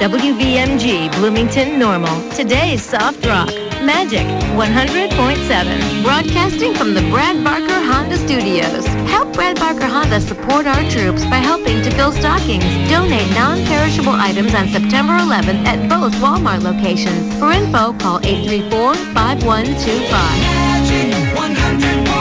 WVMG, Bloomington Normal. Today's soft rock. Magic 100.7. Broadcasting from the Brad Barker Honda Studios. Help Brad Barker Honda support our troops by helping to fill stockings. Donate non-perishable items on September 11th at both Walmart locations. For info, call 834-5125. Magic 100.7.